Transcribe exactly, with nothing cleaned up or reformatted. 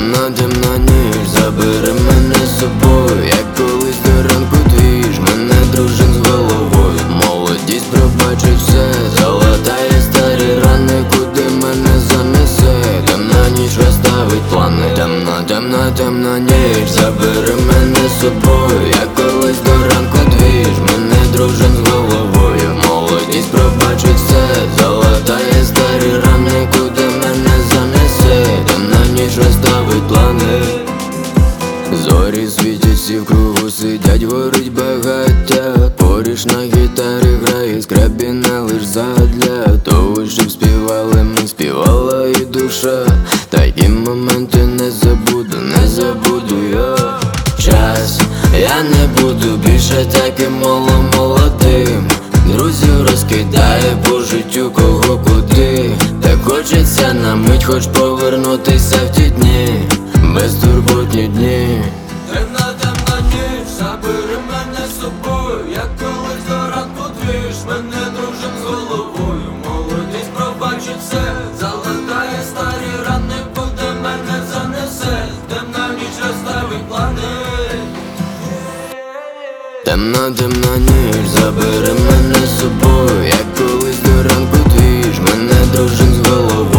Темна, темна ніч, забери мене з собою. Як колись до ранку двіж, мене дружин з головою. Молодість пробачить все, залатає старі рани, куди мене занесе. Темна ніч розставить плани. Темна, темна, темна ніч, забери мене з собою. Як колись до ранку двіж, мене дружин з головою. Молодість пробачить все, залатає старі рани, куди мене занесе. Темна ніч розставить плани. Зорі світяться в кругу, сидять, горить багаття. Поріж на гітарі грає, скрабіна лиш задля того, щоб співали ми, співала і душа. Такі моменти не забуду, не забуду я. Час, я не буду більше таким молодим. Друзів розкидає по життю кого куди. Так хочеться на мить хоч повернутися в ті дні, безтурботні дні. Темна, темна ніч, забери мене з собою. Як колись до ранку двіж, мене дружин з головою. Молодість пробачить все, залатає старі рани, куди мене занесе. Темна ніч розставить плани. Темна, темна ніч, забери мене з собою. Як колись до ранку двіж, мене дружин з головою.